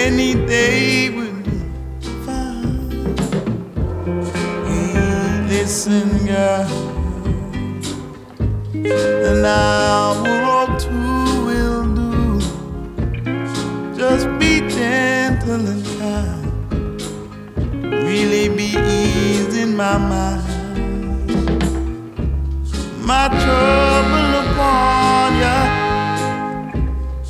any day would be fine. Hey, listen, girl, an hour or two will do. Just be gentle and kind, really be easing my mind. My trouble